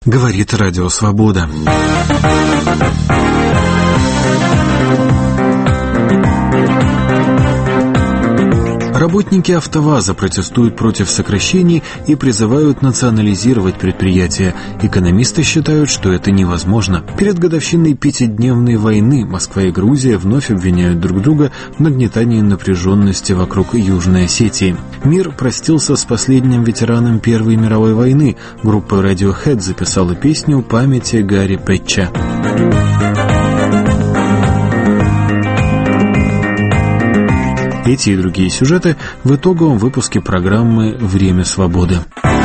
Говорит Радио Свобода. Работники АвтоВАЗа протестуют против сокращений и призывают национализировать предприятие. Экономисты считают, что это невозможно. Перед годовщиной 5-дневной войны Москва и Грузия вновь обвиняют друг друга в нагнетании напряженности вокруг Южной Осетии. Мир простился с последним ветераном Первой мировой войны. Группа Radiohead записала песню памяти Гарри Пэтча. Эти и другие сюжеты в итоговом выпуске программы «Время свободы».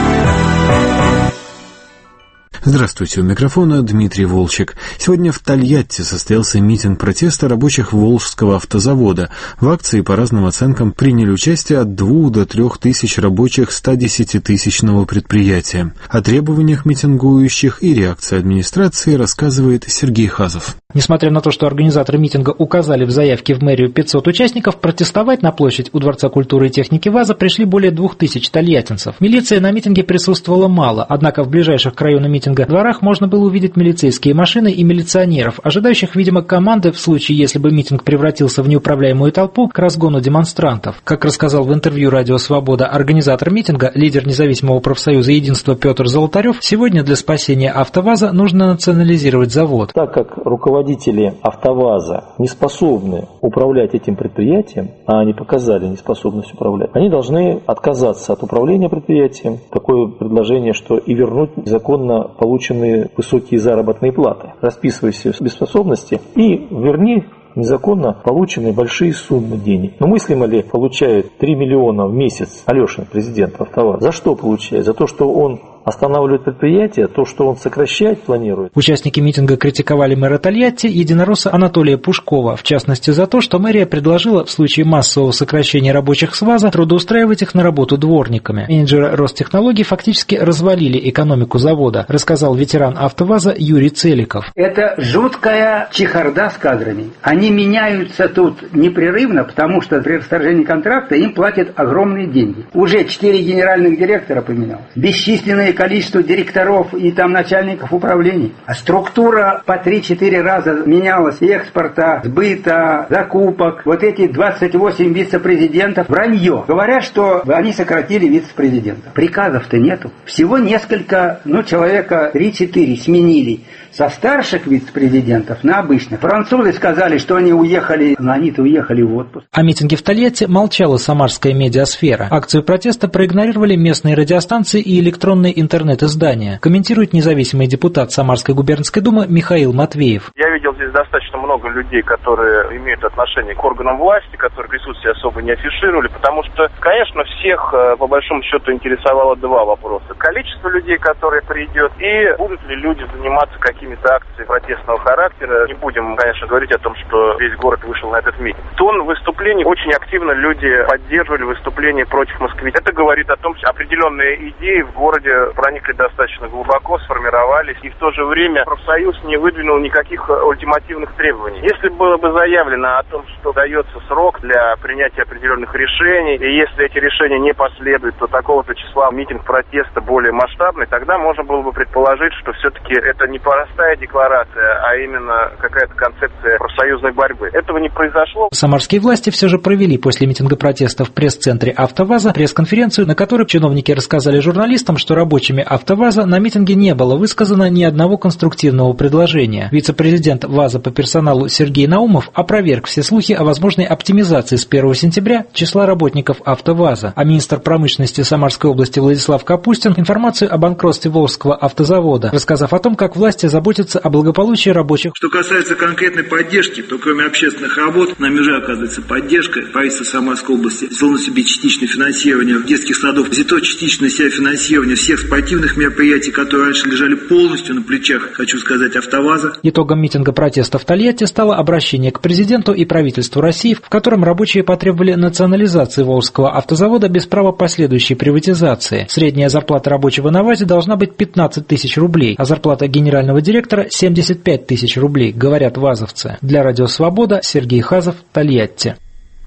Здравствуйте, у микрофона Дмитрий Волчек. Сегодня в Тольятти состоялся митинг протеста рабочих Волжского автозавода. В акции по разным оценкам приняли участие от 2 до 3 тысяч рабочих 110-тысячного предприятия. О требованиях митингующих и реакции администрации рассказывает Сергей Хазов. Несмотря на то, что организаторы митинга указали в заявке в мэрию 500 участников, протестовать на площадь у Дворца культуры и техники ВАЗа пришли более 2000 тольяттинцев. Милиция на митинге присутствовала мало, однако в ближайших к району митинга дворах можно было увидеть милицейские машины и милиционеров, ожидающих, видимо, команды в случае, если бы митинг превратился в неуправляемую толпу, к разгону демонстрантов. Как рассказал в интервью «Радио Свобода» организатор митинга, лидер независимого профсоюза «Единство» Петр Золотарев, сегодня для спасения АвтоВАЗа нужно национализировать завод. Так как руководители АвтоВАЗа не способны управлять этим предприятием, а они показали неспособность управлять, они должны отказаться от управления предприятием. Такое предложение, что и вернуть законно полученные высокие заработные платы. Расписывайся в беспоспособности и верни незаконно полученные большие суммы денег. Но мыслимо ли получает 3 миллиона в месяц Алешин, президент АвтоВАЗа? За что получает? За то, что он останавливает предприятие, то, что он сокращать планирует. Участники митинга критиковали мэра Тольятти, единоросса Анатолия Пушкова, в частности за то, что мэрия предложила в случае массового сокращения рабочих с ВАЗа трудоустраивать их на работу дворниками. Менеджеры Ростехнологий фактически развалили экономику завода, рассказал ветеран АвтоВАЗа Юрий Целиков. Это жуткая чехарда с кадрами. Они меняются тут непрерывно, потому что при расторжении контракта им платят огромные деньги. Уже 4 генеральных директора поменялось. Бесчисленные количество директоров и там начальников управлений. А структура по 3-4 раза менялась. Экспорта, сбыта, закупок. Вот эти 28 вице-президентов. Вранье. Говорят, что они сократили вице-президента. Приказов-то нету. Всего несколько, человека 3-4 сменили. Со старших вице-президентов на обычных. Французы сказали, что они уехали, но они-то уехали в отпуск. О митинге в Тольятти молчала самарская медиасфера. Акцию протеста проигнорировали местные радиостанции и электронные интернет-издания. Комментирует независимый депутат Самарской губернской думы Михаил Матвеев. Я видел здесь достаточно много людей, которые имеют отношение к органам власти, которые присутствие особо не афишировали, потому что, конечно, всех по большому счету интересовало два вопроса. Количество людей, которые придет, и будут ли люди заниматься какими-то акциями протестного характера. Не будем, конечно, говорить о том, что весь город вышел на этот митинг. Тон выступлений очень активно люди поддерживали выступления против москвичей. Это говорит о том, что определенные идеи в городе проникли достаточно глубоко, сформировались, и в то же время профсоюз не выдвинул никаких ультимативных требований. Если было бы заявлено о том, что дается срок для принятия определенных решений, и если эти решения не последуют, то такого-то числа митинг протеста более масштабный, тогда можно было бы предположить, что все-таки это не простая декларация, а именно какая-то концепция профсоюзной борьбы. Этого не произошло. Самарские власти все же провели после митинга протеста в пресс-центре АвтоВАЗа пресс-конференцию, на которой чиновники рассказали журналистам, что рабочими АвтоВАЗа на митинге не было высказано ни одного конструктивного предложения. Вице-президент ВАЗа по персоналу Сергей Наумов опроверг все слухи о возможной оптимизации с 1 сентября числа работников АвтоВАЗа, а министр промышленности Самарской области Владислав Капустин информацию о банкротстве Волжского автозавода, рассказав о том, как власти заботятся о благополучии рабочих. Что касается конкретной поддержки, то кроме общественных работ, нами уже оказывается поддержка. Правительство Самарской области взяло на себе частичное финансирование детских садов, взято частично на себя финансирование всех спортивных мероприятий, которые раньше лежали полностью на плечах, хочу сказать, АвтоВАЗа. Итогом митинга протеста в Тольятти стало обращение к президенту и правительству России, в котором рабочие потребовали национализации Волжского автозавода без права последующей приватизации. Средняя зарплата рабочего на ВАЗе должна быть 15 тысяч рублей, а зарплата генерального директора 75 тысяч рублей, говорят вазовцы. Для Радио Свобода Сергей Хазов, Тольятти.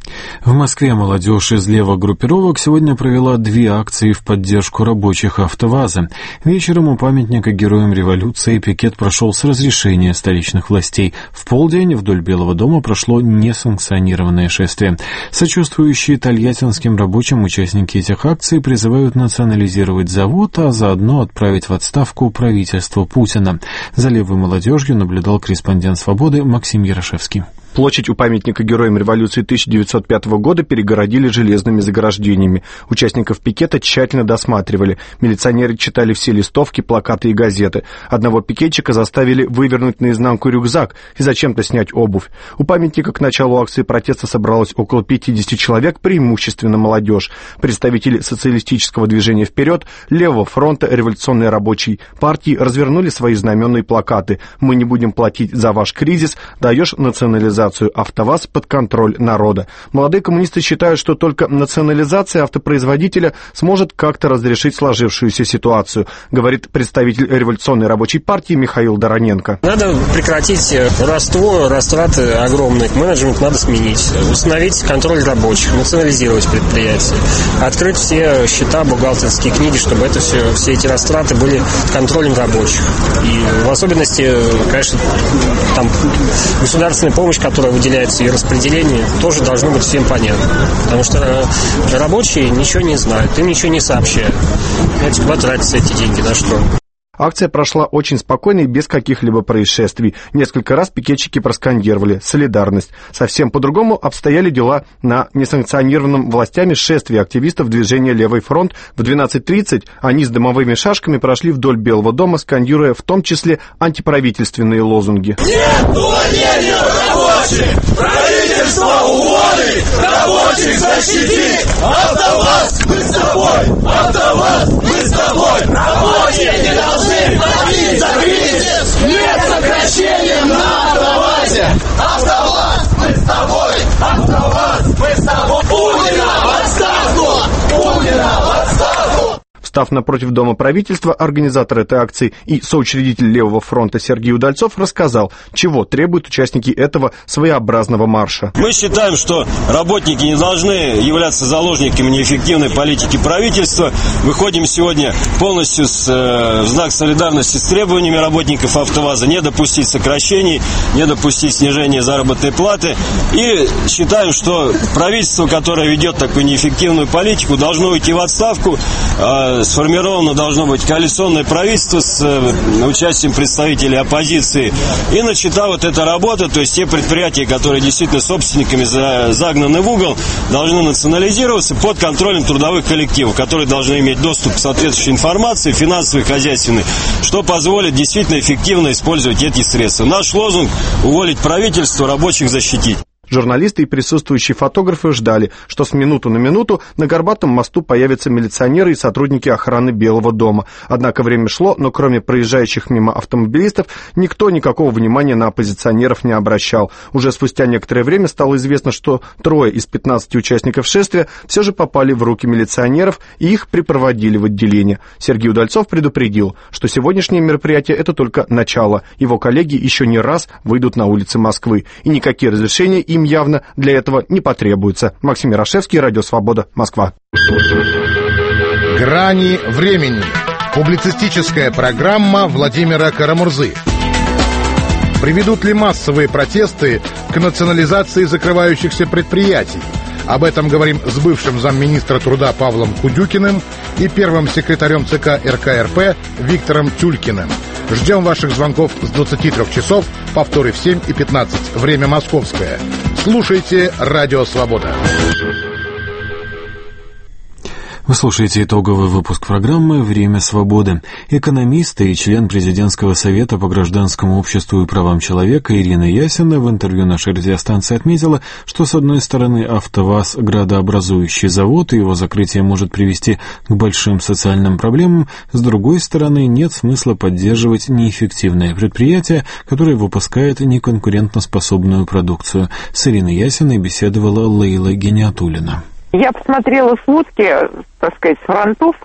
В Москве молодежь из левых группировок сегодня провела 2 акции в поддержку рабочих АвтоВАЗа. Вечером у памятника героям революции пикет прошел с разрешения столичных властей. В полдень вдоль Белого дома прошло несанкционированное шествие. Сочувствующие тольяттинским рабочим участники этих акций призывают национализировать завод, а заодно отправить в отставку правительство Путина. За левой молодежью наблюдал корреспондент «Свободы» Максим Ярошевский. Площадь у памятника героям революции 1905 года перегородили железными заграждениями. Участников пикета тщательно досматривали. Милиционеры читали все листовки, плакаты и газеты. Одного пикетчика заставили вывернуть наизнанку рюкзак и зачем-то снять обувь. У памятника к началу акции протеста собралось около 50 человек, преимущественно молодежь. Представители социалистического движения «Вперед», Левого фронта, Революционной рабочей партии развернули свои знаменные плакаты: «Мы не будем платить за ваш кризис», «Даешь национализацию АвтоВАЗ под контроль народа». Молодые коммунисты считают, что только национализация автопроизводителя сможет как-то разрешить сложившуюся ситуацию, говорит представитель Революционной рабочей партии Михаил Дороненко. Надо прекратить воровство, растраты огромные. Менеджмент надо сменить, установить контроль рабочих, национализировать предприятия, открыть все счета, бухгалтерские книги, чтобы это все эти растраты были под контролем рабочих. И в особенности, конечно, там государственная помощь, которая выделяется, и распределение тоже должно быть всем понятно. Потому что рабочие ничего не знают, им ничего не сообщают. Куда тратятся эти деньги, на что? Акция прошла очень спокойно и без каких-либо происшествий. Несколько раз пикетчики проскандировали «Солидарность». Совсем по-другому обстояли дела на несанкционированном властями шествии активистов движения «Левый фронт». В 12:30 они с дымовыми шашками прошли вдоль Белого дома, скандируя в том числе антиправительственные лозунги. Нет увольнения рабочих! Правительство уволит! Рабочих защити! АвтоВАЗ, мы с тобой! АвтоВАЗ, мы с тобой! Рабочие не должны платить за кризис! Нет сокращения на АвтоВАЗе! АвтоВАЗ, мы с тобой! АвтоВАЗ, мы с тобой! Путина в отставку! Путина в отставку! Встав напротив Дома правительства, организатор этой акции и соучредитель Левого фронта Сергей Удальцов рассказал, чего требуют участники этого своеобразного марша. Мы считаем, что работники не должны являться заложниками неэффективной политики правительства. Выходим сегодня полностью в знак солидарности с требованиями работников АвтоВАЗа не допустить сокращений, не допустить снижения заработной платы. И считаем, что правительство, которое ведет такую неэффективную политику, должно уйти в отставку. Сформировано должно быть коалиционное правительство с участием представителей оппозиции. И начата вот эта работа, то есть те предприятия, которые действительно собственниками загнаны в угол, должны национализироваться под контролем трудовых коллективов, которые должны иметь доступ к соответствующей информации, финансовой, хозяйственной, что позволит действительно эффективно использовать эти средства. Наш лозунг – уволить правительство, рабочих защитить. Журналисты и присутствующие фотографы ждали, что с минуту на минуту на Горбатом мосту появятся милиционеры и сотрудники охраны Белого дома. Однако время шло, но кроме проезжающих мимо автомобилистов, никто никакого внимания на оппозиционеров не обращал. Уже спустя некоторое время стало известно, что 3 из 15 участников шествия все же попали в руки милиционеров и их припроводили в отделение. Сергей Удальцов предупредил, что сегодняшнее мероприятие – это только начало. Его коллеги еще не раз выйдут на улицы Москвы, и никакие разрешения им явно для этого не потребуется. Максим Ярошевский, Радио Свобода, Москва. Грани времени. Публицистическая программа Владимира Карамурзы. Приведут ли массовые протесты к национализации закрывающихся предприятий? Об этом говорим с бывшим замминистра труда Павлом Кудюкиным и первым секретарем ЦК РКРП Виктором Тюлькиным. Ждем ваших звонков с 23 часов, повторы в 7:15, время московское. Слушайте Радио Свобода. Вы слушаете итоговый выпуск программы «Время свободы». Экономист и член Президентского совета по гражданскому обществу и правам человека Ирина Ясина в интервью нашей радиостанции отметила, что с одной стороны АвтоВАЗ – градообразующий завод, и его закрытие может привести к большим социальным проблемам, с другой стороны нет смысла поддерживать неэффективное предприятие, которое выпускает неконкурентоспособную продукцию. С Ириной Ясиной беседовала Лейла Гениатуллина. Я посмотрела сводки, так сказать, с фронтов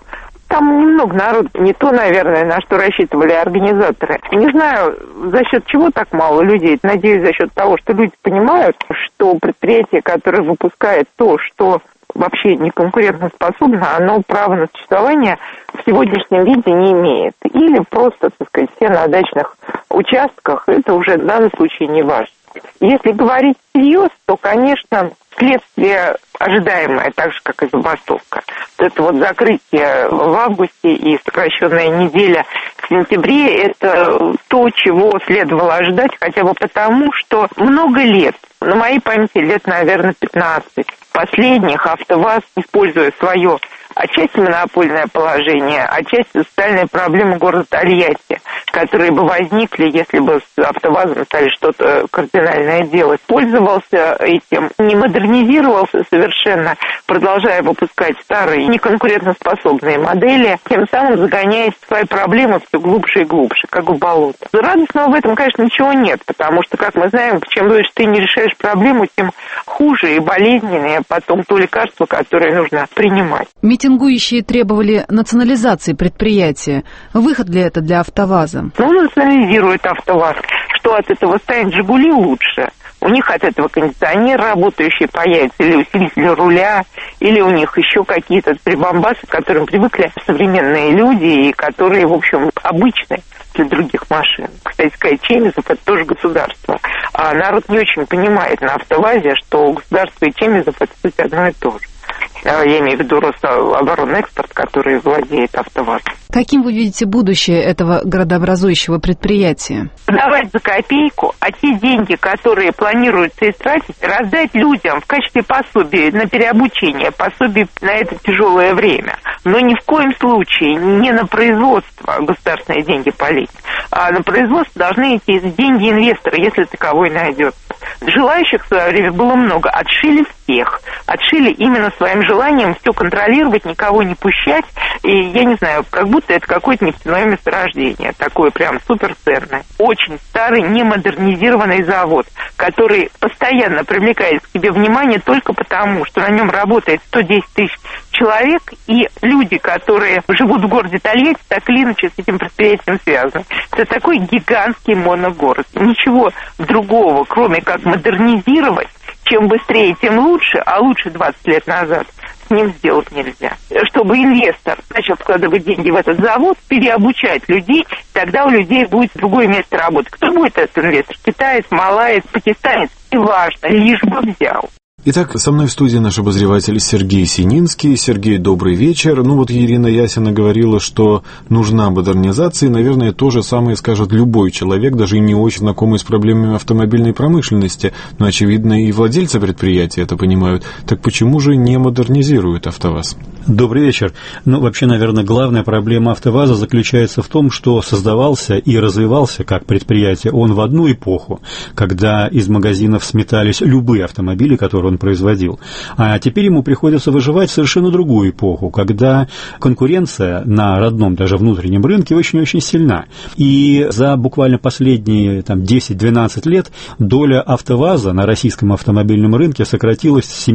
Там немного народу, не то, наверное, на что рассчитывали организаторы. Не знаю, за счет чего так мало людей. Надеюсь, за счет того, что люди понимают, что предприятие, которое выпускает то, что вообще не конкурентоспособно, оно права на существование в сегодняшнем виде не имеет. Или просто, так сказать, все на дачных участках, это уже в данном случае не важно. Если говорить всерьез, то, конечно, следствие ожидаемое, так же, как и забастовка. Это вот закрытие в августе и сокращенная неделя в сентябре, это то, чего следовало ожидать, хотя бы потому, что много лет, на моей памяти лет, наверное, 15, последних АвтоВАЗ, используя свое отчасти монопольное положение, отчасти социальные проблемы города Тольятти, которые бы возникли, если бы с АвтоВАЗом стали что-то кардинальное делать. Пользовался этим, не модернизировался совершенно, продолжая выпускать старые, неконкурентоспособные модели, тем самым загоняясь в свои проблемы все глубже и глубже, как в болото. Радостного в этом, конечно, ничего нет, потому что, как мы знаем, чем больше ты не решаешь проблему, тем хуже и болезненнее потом то лекарство, которое нужно принимать. Митингующие требовали национализации предприятия. Выход ли это для АвтоВАЗа? Национализирует АвтоВАЗ. Что от этого станет «Жигули» лучше? У них от этого кондиционер работающий появится, или усилитель руля, или у них еще какие-то прибамбасы, к которым привыкли современные люди, и которые, в общем, обычные для других машин. Кстати сказать, Чемизов – это тоже государство. А народ не очень понимает на АвтоВАЗе, что государство и Чемизов – это суть одно и то же. Я имею в виду Рособоронэкспорт, который владеет АвтоВАЗ. Каким вы видите будущее этого градообразующего предприятия? Давать за копейку, а те деньги, которые планируется истратить, раздать людям в качестве пособия на переобучение, пособие на это тяжелое время. Но ни в коем случае не на производство государственные деньги полить, а на производство должны идти деньги инвестора, если таковой найдется. Желающих в свое время было много. Отшили всех. Отшили именно своим желанием все контролировать, никого не пущать. И я не знаю, как будто это какое-то нефтяное месторождение. Такое прям суперценное. Очень старый, немодернизированный завод, который постоянно привлекает к себе внимание только потому, что на нем работает 110 тысяч человек, и люди, которые живут в городе Тольятти, так или иначе с этим предприятием связаны. Это такой гигантский моногород. Ничего другого, кроме как модернизировать, чем быстрее, тем лучше, а лучше 20 лет назад, с ним сделать нельзя. Чтобы инвестор начал вкладывать деньги в этот завод, переобучать людей, тогда у людей будет другое место работы. Кто будет этот инвестор? Китаец, малаец, пакистанец? Неважно, лишь бы взял. Итак, со мной в студии наш обозреватель Сергей Сининский. Сергей, добрый вечер. Ирина Ясина говорила, что нужна модернизация, и, наверное, то же самое скажет любой человек, даже не очень знакомый с проблемами автомобильной промышленности. Но, очевидно, и владельцы предприятия это понимают. Так почему же не модернизирует АвтоВАЗ? Добрый вечер. Вообще, наверное, главная проблема АвтоВАЗа заключается в том, что создавался и развивался как предприятие он в одну эпоху, когда из магазинов сметались любые автомобили, которые он производил. А теперь ему приходится выживать в совершенно другую эпоху, когда конкуренция на родном, даже внутреннем рынке очень-очень сильна. И за буквально последние 10-12 лет доля АвтоВАЗа на российском автомобильном рынке сократилась с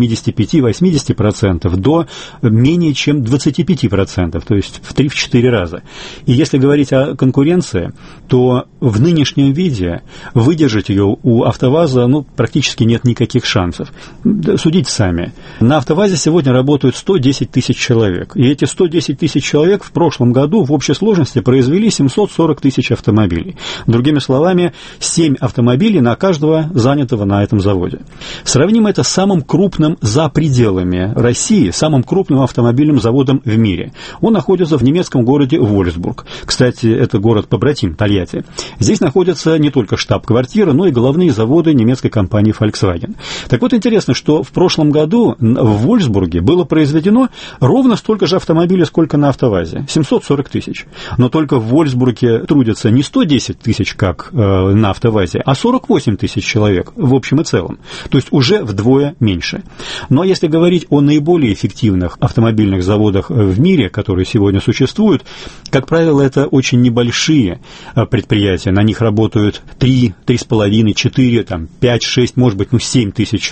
75-80% до менее чем 25%, то есть в 3-4 раза. И если говорить о конкуренции, то в нынешнем виде выдержать ее у АвтоВАЗа практически нет никаких шансов. Судите сами. На АвтоВАЗе сегодня работают 110 тысяч человек. И эти 110 тысяч человек в прошлом году в общей сложности произвели 740 тысяч автомобилей. Другими словами, 7 автомобилей на каждого занятого на этом заводе. Сравним это с самым крупным за пределами России, самым крупным автомобильным заводом в мире. Он находится в немецком городе Вольфсбург. Кстати, это город-побратим Тольятти. Здесь находится не только штаб-квартира, но и головные заводы немецкой компании Volkswagen. Так вот, интересно, что в прошлом году в Вольфсбурге было произведено ровно столько же автомобилей, сколько на АвтоВАЗе. 740 тысяч. Но только в Вольфсбурге трудятся не 110 тысяч, как на АвтоВАЗе, а 48 тысяч человек в общем и целом. То есть уже вдвое меньше. Но если говорить о наиболее эффективных автомобильных заводах в мире, которые сегодня существуют, как правило, это очень небольшие предприятия. На них работают 3, 3,5, 4, 5, 6, может быть, 7 тысяч человек.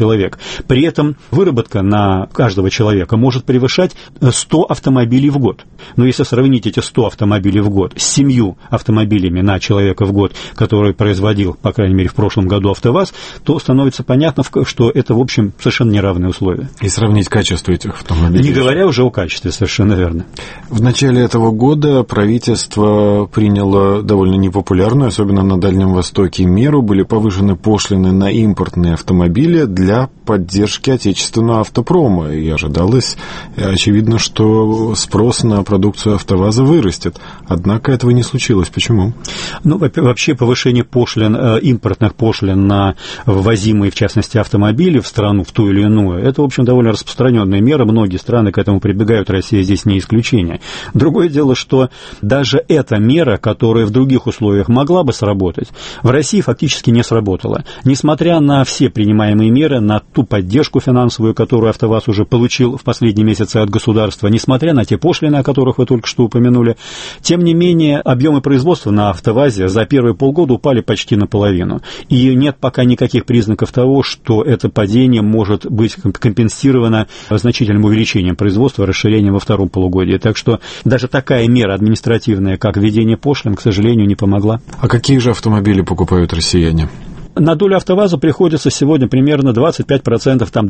При этом выработка на каждого человека может превышать 100 автомобилей в год. Но если сравнить эти 100 автомобилей в год с 7 автомобилями на человека в год, который производил, по крайней мере, в прошлом году АвтоВАЗ, то становится понятно, что это, в общем, совершенно неравные условия. И сравнить качество этих автомобилей. Не говоря уже о качестве, совершенно верно. В начале этого года правительство приняло довольно непопулярную, особенно на Дальнем Востоке, меру. Были повышены пошлины на импортные автомобили для поддержки отечественного автопрома. И ожидалось, очевидно, что спрос на продукцию АвтоВАЗа вырастет. Однако этого не случилось. Почему? Ну, вообще повышение пошлин, импортных пошлин на ввозимые, в частности, автомобили в страну, в ту или иную, это, в общем, довольно распространенная мера. Многие страны к этому прибегают, Россия здесь не исключение. Другое дело, что даже эта мера, которая в других условиях могла бы сработать, в России фактически не сработала. Несмотря на все принимаемые меры, на ту поддержку финансовую, которую АвтоВАЗ уже получил в последние месяцы от государства, несмотря на те пошлины, о которых вы только что упомянули, тем не менее объемы производства на АвтоВАЗе за первые полгода упали почти наполовину. И нет пока никаких признаков того, что это падение может быть компенсировано значительным увеличением производства, расширением во втором полугодии. Так что даже такая мера административная, как введение пошлин, к сожалению, не помогла. А какие же автомобили покупают россияне? На долю АвтоВАЗа приходится сегодня примерно 25%, там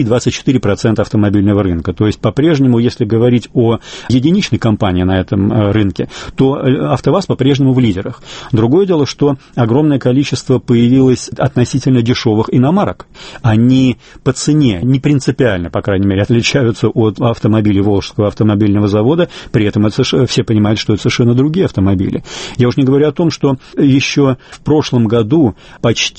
23-24% автомобильного рынка. То есть, по-прежнему, если говорить о единичной компании на этом рынке, то АвтоВАЗ по-прежнему в лидерах. Другое дело, что огромное количество появилось относительно дешевых иномарок. Они по цене не принципиально, по крайней мере, отличаются от автомобилей Волжского автомобильного завода, при этом это все понимают, что это совершенно другие автомобили. Я уж не говорю о том, что еще в прошлом году почти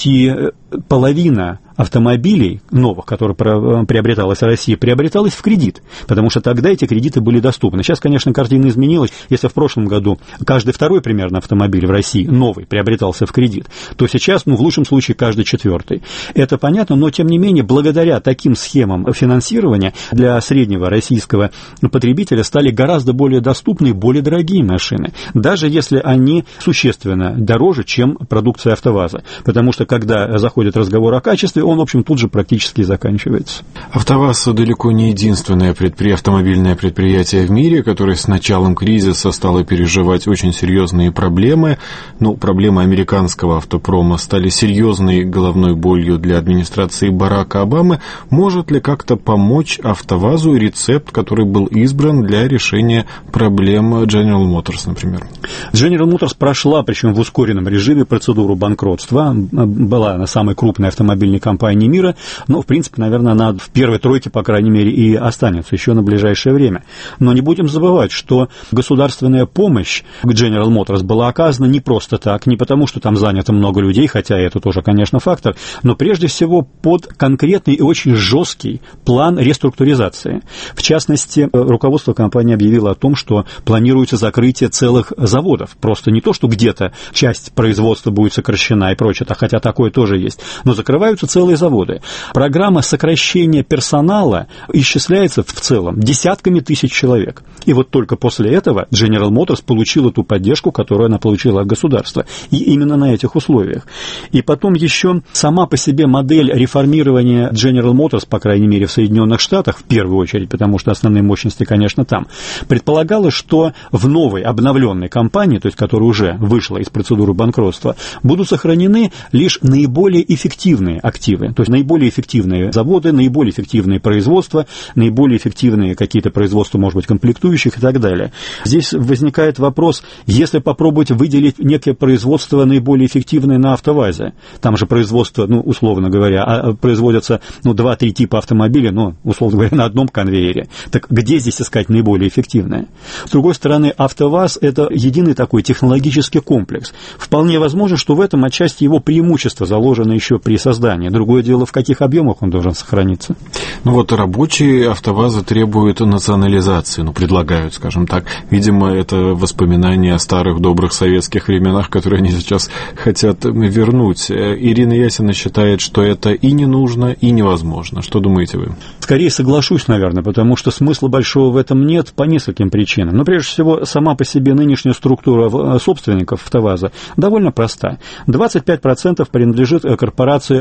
половина автомобилей новых, которые приобреталась в России, приобреталась в кредит, потому что тогда эти кредиты были доступны. Сейчас, конечно, картина изменилась. Если в прошлом году каждый второй примерно автомобиль в России новый приобретался в кредит, то сейчас, в лучшем случае, каждый четвертый. Это понятно, но, тем не менее, благодаря таким схемам финансирования для среднего российского потребителя стали гораздо более доступны и более дорогие машины, даже если они существенно дороже, чем продукция АвтоВАЗа. Потому что, когда заходит разговор о качестве, он, в общем, тут же практически заканчивается. АвтоВАЗ далеко не единственное автомобильное предприятие в мире, которое с началом кризиса стало переживать очень серьезные проблемы. Проблемы американского автопрома стали серьезной головной болью для администрации Барака Обамы. Может ли как-то помочь АвтоВАЗу рецепт, который был избран для решения проблем General Motors, например? General Motors прошла, причем в ускоренном режиме, процедуру банкротства. Была она самой крупной автомобильной компанией мира, но, в принципе, наверное, она в первой тройке, по крайней мере, и останется еще на ближайшее время. Но не будем забывать, что государственная помощь к General Motors была оказана не просто так, не потому, что там занято много людей, хотя это тоже, конечно, фактор, но прежде всего под конкретный и очень жесткий план реструктуризации. В частности, руководство компании объявило о том, что планируется закрытие целых заводов. Просто не то, что где-то часть производства будет сокращена и прочее, хотя такое тоже есть, но закрываются целые заводы. Программа сокращения персонала исчисляется в целом десятками тысяч человек. И вот только после этого General Motors получила ту поддержку, которую она получила от государства. И именно на этих условиях. И потом еще сама по себе модель реформирования General Motors, по крайней мере в Соединенных Штатах, в первую очередь, потому что основные мощности, конечно, там, предполагала, что в новой, обновленной компании, то есть которая уже вышла из процедуры банкротства, будут сохранены лишь наиболее эффективные активы, то есть наиболее эффективные заводы, наиболее эффективные производства, наиболее эффективные какие-то производства, может быть, комплектующих и так далее. Здесь возникает вопрос, если попробовать выделить некое производство наиболее эффективное на АвтоВАЗе, там же производство, условно говоря, производятся 2-3 типа автомобилей, условно говоря, на одном конвейере. Так где здесь искать наиболее эффективное? С другой стороны, АвтоВАЗ – это единый такой технологический комплекс. Вполне возможно, что в этом отчасти его преимущество заложено еще при создании. Другое дело, в каких объемах он должен сохраниться. Рабочие АвтоВАЗа требуют национализации, предлагают, скажем так. Видимо, это воспоминания о старых добрых советских временах, которые они сейчас хотят вернуть. Ирина Ясина считает, что это и не нужно, и невозможно. Что думаете вы? Скорее соглашусь, наверное, потому что смысла большого в этом нет по нескольким причинам. Но прежде всего, сама по себе нынешняя структура собственников АвтоВАЗа довольно проста. 25% принадлежит корпорации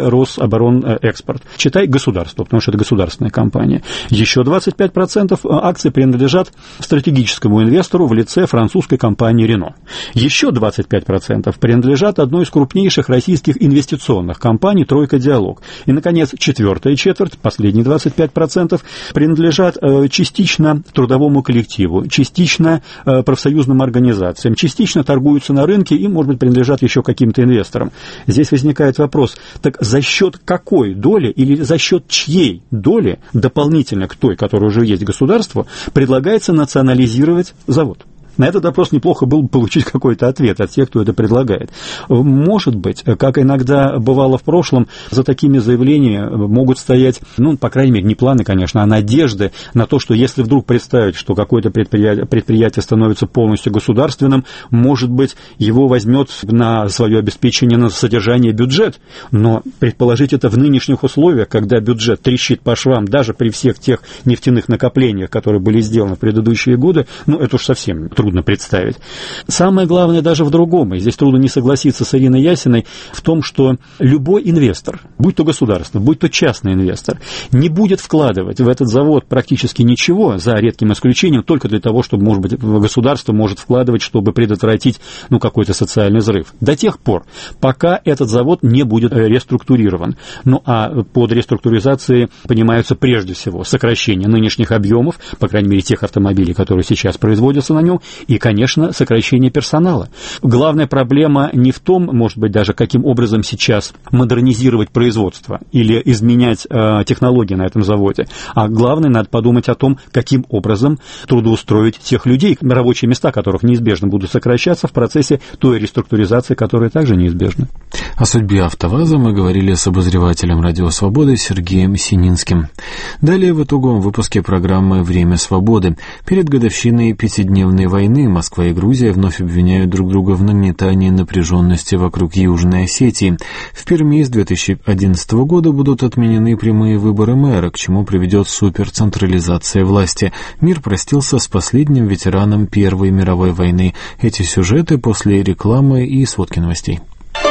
Миноборонэкспорт. Читай государство, потому что это государственная компания. Еще 25% акций принадлежат стратегическому инвестору в лице французской компании Renault. Еще 25% принадлежат одной из крупнейших российских инвестиционных компаний «Тройка Диалог». И, наконец, четвертая четверть, последние 25%, принадлежат частично трудовому коллективу, частично профсоюзным организациям, частично торгуются на рынке и, может быть, принадлежат еще каким-то инвесторам. Здесь возникает вопрос, так за счет какой доли или за счет чьей доли, дополнительно к той, которая уже есть государству, предлагается национализировать завод? На этот вопрос неплохо было бы получить какой-то ответ от тех, кто это предлагает. Может быть, как иногда бывало в прошлом, за такими заявлениями могут стоять, по крайней мере, не планы, конечно, а надежды на то, что если вдруг представить, что какое-то предприятие становится полностью государственным, может быть, его возьмет на свое обеспечение, на содержание бюджет. Но предположить это в нынешних условиях, когда бюджет трещит по швам, даже при всех тех нефтяных накоплениях, которые были сделаны в предыдущие годы, это уж совсем трудно представить. Самое главное даже в другом, и здесь трудно не согласиться с Ириной Ясиной, в том, что любой инвестор, будь то государство, будь то частный инвестор, не будет вкладывать в этот завод практически ничего, за редким исключением, только для того, чтобы, может быть, государство может вкладывать, чтобы предотвратить, какой-то социальный взрыв. До тех пор, пока этот завод не будет реструктурирован. А под реструктуризацией понимаются прежде всего сокращение нынешних объемов, по крайней мере, тех автомобилей, которые сейчас производятся на нем, и, конечно, сокращение персонала. Главная проблема не в том, может быть, даже каким образом сейчас модернизировать производство или изменять технологии на этом заводе, а главное, надо подумать о том, каким образом трудоустроить тех людей, рабочие места которых неизбежно будут сокращаться в процессе той реструктуризации, которая также неизбежна. О судьбе АвтоВАЗа мы говорили с обозревателем «Радио Свободы» Сергеем Сининским. Далее в итоговом выпуске программы «Время свободы». Перед годовщиной пятидневной войны Москва и Грузия вновь обвиняют друг друга в нагнетании напряженности вокруг Южной Осетии. В Перми с 2011 года будут отменены прямые выборы мэра, к чему приведет суперцентрализация власти. Мир простился с последним ветераном Первой мировой войны. Эти сюжеты после рекламы и сводки новостей.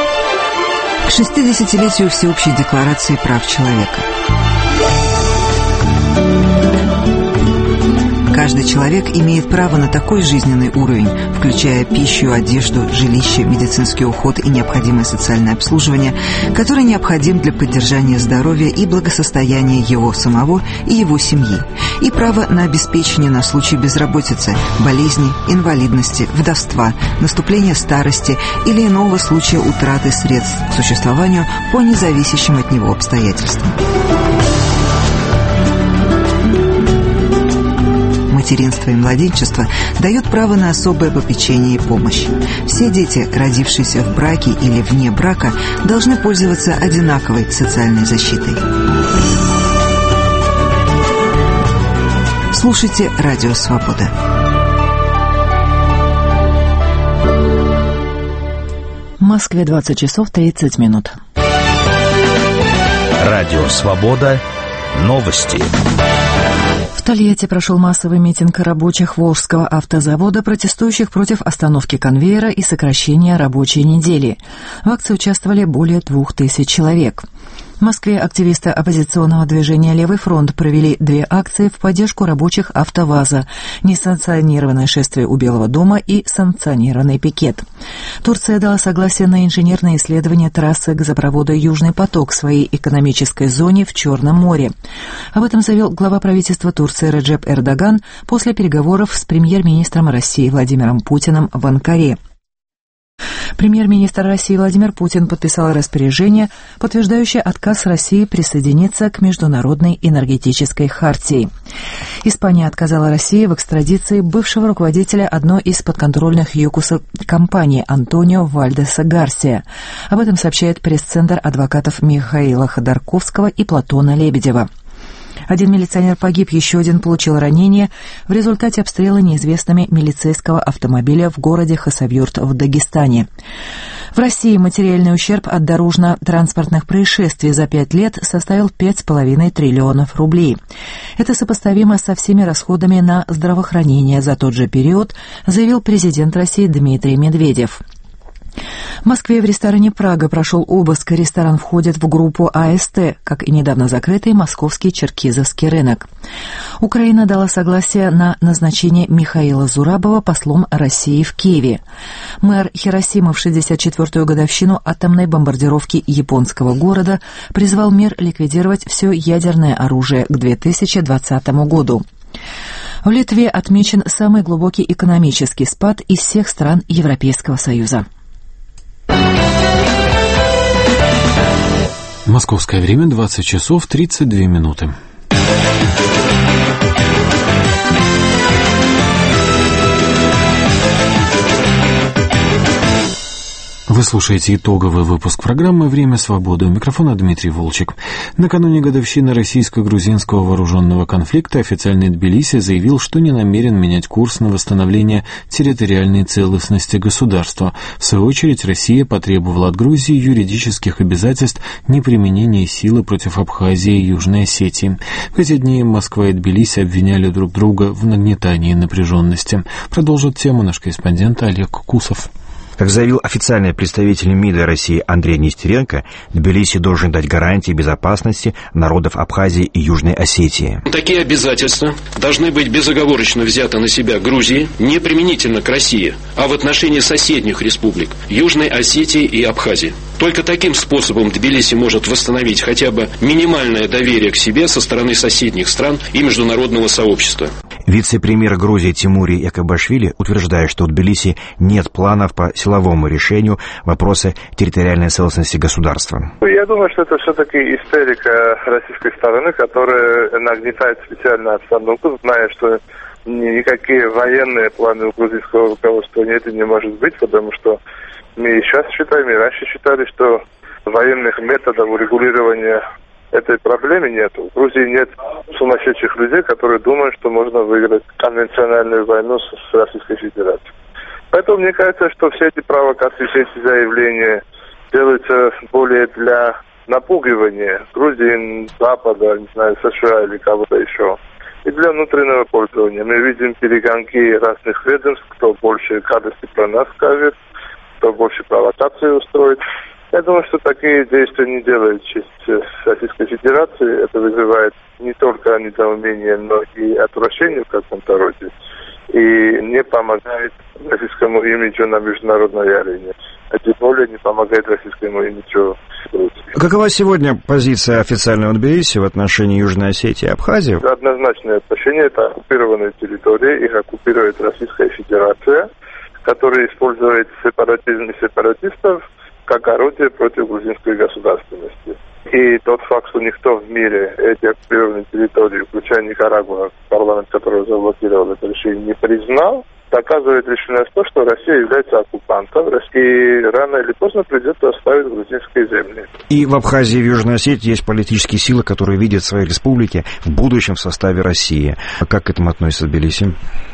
К 60-летию Всеобщей декларации прав человека. Каждый человек имеет право на такой жизненный уровень, включая пищу, одежду, жилище, медицинский уход и необходимое социальное обслуживание, который необходим для поддержания здоровья и благосостояния его самого и его семьи, и право на обеспечение на случай безработицы, болезни, инвалидности, вдовства, наступления старости или иного случая утраты средств к существованию по независящим от него обстоятельствам. Материнство и младенчество дают право на особое попечение и помощь. Все дети, родившиеся в браке или вне брака, должны пользоваться одинаковой социальной защитой. Слушайте «Радио Свобода». В Москве 20 часов 30 минут. «Радио Свобода». Новости. В Тольятти прошел массовый митинг рабочих Волжского автозавода, протестующих против остановки конвейера и сокращения рабочей недели. В акции участвовали более 2000 человек. В Москве активисты оппозиционного движения «Левый фронт» провели 2 акции в поддержку рабочих АвтоВАЗа, несанкционированное шествие у Белого дома и санкционированный пикет. Турция дала согласие на инженерное исследование трассы газопровода «Южный поток» в своей экономической зоне в Черном море. Об этом заявил глава правительства Турции Реджеп Эрдоган после переговоров с премьер-министром России Владимиром Путиным в Анкаре. Премьер-министр России Владимир Путин подписал распоряжение, подтверждающее отказ России присоединиться к Международной энергетической хартии. Испания отказала России в экстрадиции бывшего руководителя одной из подконтрольных ЮКОСа компаний Антонио Вальдеса Гарсия. Об этом сообщает пресс-центр адвокатов Михаила Ходорковского и Платона Лебедева. Один милиционер погиб, еще один получил ранение в результате обстрела неизвестными милицейского автомобиля в городе Хасавюрт в Дагестане. В России материальный ущерб от дорожно-транспортных происшествий за 5 лет составил 5,5 триллионов рублей. Это сопоставимо со всеми расходами на здравоохранение за тот же период, заявил президент России Дмитрий Медведев. В Москве в ресторане «Прага» прошел обыск. Ресторан входит в группу АСТ, как и недавно закрытый московский Черкизовский рынок. Украина дала согласие на назначение Михаила Зурабова послом России в Киеве. Мэр Хиросимы в 64-ю годовщину атомной бомбардировки японского города призвал мир ликвидировать все ядерное оружие к 2020 году. В Литве отмечен самый глубокий экономический спад из всех стран Европейского Союза. Московское время 20 часов 32 минуты. Вы слушаете итоговый выпуск программы «Время свободы». У микрофона Дмитрий Волчек. Накануне годовщины российско-грузинского вооруженного конфликта официальный Тбилиси заявил, что не намерен менять курс на восстановление территориальной целостности государства. В свою очередь, Россия потребовала от Грузии юридических обязательств неприменения силы против Абхазии и Южной Осетии. В эти дни Москва и Тбилиси обвиняли друг друга в нагнетании напряженности. Продолжит тему наш корреспондент Олег Кусов. Как заявил официальный представитель МИДа России Андрей Нестеренко, Тбилиси должен дать гарантии безопасности народов Абхазии и Южной Осетии. Такие обязательства должны быть безоговорочно взяты на себя Грузии, не применительно к России, а в отношении соседних республик Южной Осетии и Абхазии. Только таким способом Тбилиси может восстановить хотя бы минимальное доверие к себе со стороны соседних стран и международного сообщества. Вице-премьер Грузии Тимури Якобашвили утверждает, что у Тбилиси нет планов по силовому решению вопроса территориальной целостности государства. Я думаю, что это все-таки истерика российской стороны, которая нагнетает специальную обстановку, зная, что никакие военные планы у грузинского руководства нет и не может быть, потому что мы и сейчас считаем, и раньше считали, что военных методов урегулирования этой проблемы нет. В Грузии нет сумасшедших людей, которые думают, что можно выиграть конвенциональную войну с Российской Федерацией. Поэтому мне кажется, что все эти провокации, все эти заявления делаются более для напугивания Грузии, Запада, не знаю, США или кого-то еще. И для внутреннего пользования. Мы видим перегонки разных ведомств, кто больше гадости про нас скажет, кто больше провокации устроит. Я думаю, что такие действия не делают честь Российской Федерации. Это вызывает не только недоумение, но и отвращение в каком-то роде. И не помогает российскому имиджу на международной арене. А тем более не помогает российскому имиджу в Грузии. Какова сегодня позиция официального Тбилиси в отношении Южной Осетии и Абхазии? Однозначное отношение – это оккупированные территории. Их оккупирует Российская Федерация, которая использует сепаратизм и сепаратистов как орудие против грузинской государственности. И тот факт, что никто в мире эти оккупированные территории, включая Никарагуа, парламент которого заблокировал это решение, не признал, доказывает лишь то, что Россия является оккупантом, и рано или поздно придется оставить грузинские земли. И в Абхазии и в Южной Осетии есть политические силы, которые видят свои республики в будущем в составе России. А как к этому относится Тбилиси?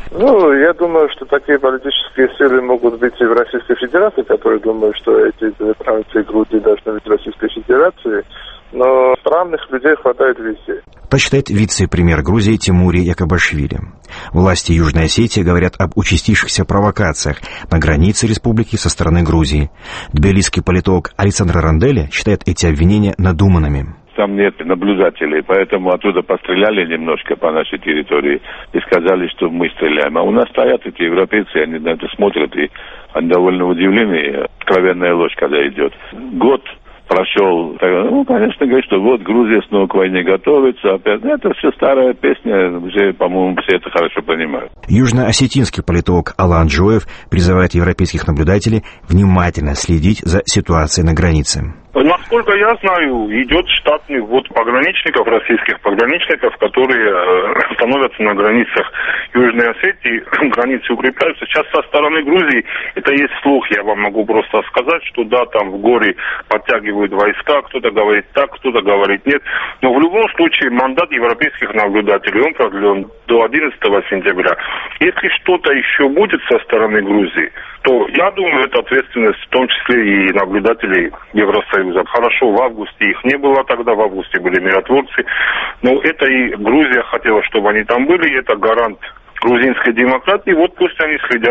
Я думаю, что такие политические силы могут быть и в Российской Федерации, которые думают, что эти две провинции Грузии должны быть в Российской Федерации, но странных людей хватает везде. Так считает вице-премьер Грузии Тимури Якобашвили. Власти Южной Осетии говорят об участившихся провокациях на границе республики со стороны Грузии. Тбилисский политолог Александр Рандели считает эти обвинения надуманными. Там нет наблюдателей, поэтому оттуда постреляли немножко по нашей территории и сказали, что мы стреляем. А у нас стоят эти европейцы, они на это смотрят, и они довольно удивлены. Откровенная ложь, когда идет. Год прошел, конечно, говорит, что вот Грузия снова к войне готовится, опять. Это все старая песня, уже, по-моему, все это хорошо понимают. Южно-осетинский политолог Алан Джоев призывает европейских наблюдателей внимательно следить за ситуацией на границе. Насколько я знаю, идет штатный ввод пограничников, российских пограничников, которые становятся на границах Южной Осетии, границы укрепляются. Сейчас со стороны Грузии, это есть слух, я вам могу просто сказать, что да, там в горе подтягивают войска, кто-то говорит так, кто-то говорит нет. Но в любом случае мандат европейских наблюдателей, он продлен до 11 сентября. Если что-то еще будет со стороны Грузии, то я думаю, это ответственность в том числе и наблюдателей Евросоюза. Хорошо, в августе их не было тогда, в августе были миротворцы, но это и Грузия хотела, чтобы они там были, и это гарант грузинской демократии, вот пусть они следят